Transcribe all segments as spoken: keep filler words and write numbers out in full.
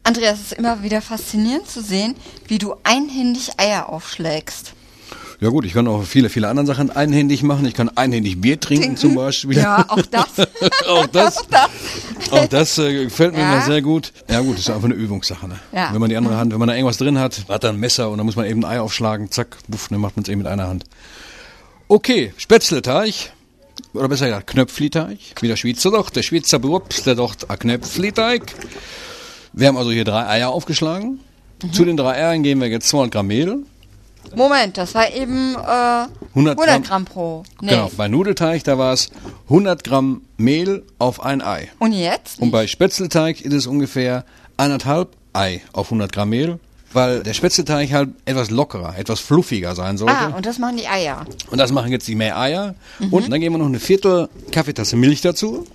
Andreas, es ist immer wieder faszinierend zu sehen, wie du einhändig Eier aufschlägst. Ja gut, ich kann auch viele, viele andere Sachen einhändig machen. Ich kann einhändig Bier trinken, trinken. zum Beispiel. Ja, auch das. auch das. auch das, auch das äh, gefällt mir ja. immer sehr gut. Ja gut, das ist einfach eine Übungssache. Ne? Ja. Wenn man die andere Hand, wenn man da irgendwas drin hat, hat dann ein Messer und dann muss man eben ein Ei aufschlagen. Zack, buff, dann macht man es eben mit einer Hand. Okay, Spätzleteig. Oder besser gesagt, Knöpfliteig. Wie der Schweizer doch. Der Schweizer berührt der doch ein Knöpfliteig. Wir haben also hier drei Eier aufgeschlagen. Mhm. Zu den drei Eiern geben wir jetzt zweihundert Gramm Mehl. Moment, das war eben äh, hundert Gramm pro. Nee. Genau, bei Nudelteig, da war es hundert Gramm Mehl auf ein Ei. Und jetzt? Und bei Spätzleteig ist es ungefähr eineinhalb Ei auf hundert Gramm Mehl, weil der Spätzleteig halt etwas lockerer, etwas fluffiger sein sollte. Ah, und das machen die Eier. Und das machen jetzt die mehr Eier. Mhm. Und dann geben wir noch eine Viertel Kaffeetasse Milch dazu.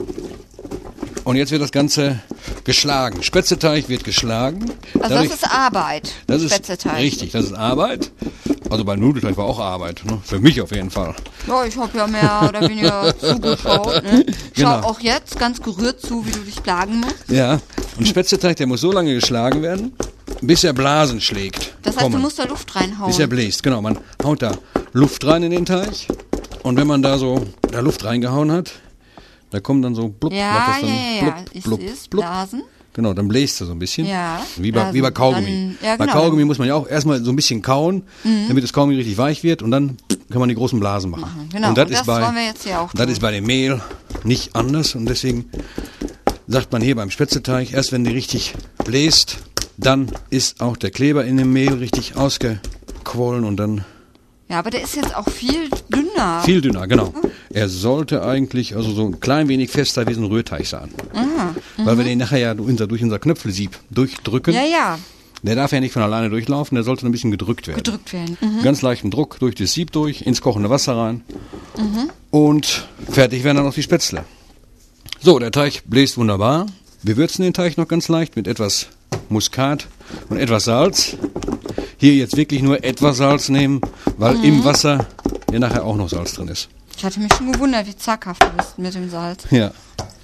Und jetzt wird das Ganze geschlagen. Spätzleteig wird geschlagen. Also Dadurch, das ist Arbeit. Das ist richtig, das ist Arbeit. Also bei Nudelteig war auch Arbeit, ne? Für mich auf jeden Fall. Ja, ich habe ja mehr oder weniger zugeschaut. Ne? Schau genau. auch jetzt ganz gerührt zu, wie du dich plagen musst. Ja, und Spätzleteig, der muss so lange geschlagen werden, bis er Blasen schlägt. Das heißt, Kommen. du musst da Luft reinhauen. Bis er bläst, genau. Man haut da Luft rein in den Teig. Und wenn man da so da Luft reingehauen hat, da kommt dann so blub, ja, macht das dann ja, ja, blub, ja. blub, ist, ist blub. Blasen. Genau, dann bläst er so ein bisschen. Ja. Wie bei, wie bei Kaugummi. Dann, ja, genau. Bei Kaugummi muss man ja auch erstmal so ein bisschen kauen, mhm. damit das Kaugummi richtig weich wird und dann kann man die großen Blasen machen. machen. Genau, und das, und das ist bei, wollen wir jetzt hier auch Das tun. ist bei dem Mehl nicht anders und deswegen sagt man hier beim Spätzleteig, erst wenn die richtig bläst, dann ist auch der Kleber in dem Mehl richtig ausgequollen und dann... Ja, aber der ist jetzt auch viel dünner. Viel dünner, genau. Er sollte eigentlich also so ein klein wenig fester wie so ein Rührteig sein. Aha, weil wir den nachher ja durch unser Knöpfelsieb durchdrücken. Ja, ja. Der darf ja nicht von alleine durchlaufen, der sollte ein bisschen gedrückt werden. Gedrückt werden. Mhm. Ganz leichten Druck durch das Sieb durch, ins kochende Wasser rein. Mhm. Und fertig werden dann noch die Spätzle. So, der Teig bläst wunderbar. Wir würzen den Teig noch ganz leicht mit etwas Muskat und etwas Salz. Hier jetzt wirklich nur etwas Salz nehmen, weil mhm. im Wasser ja nachher auch noch Salz drin ist. Ich hatte mich schon gewundert, wie zaghaft du bist mit dem Salz. Ja.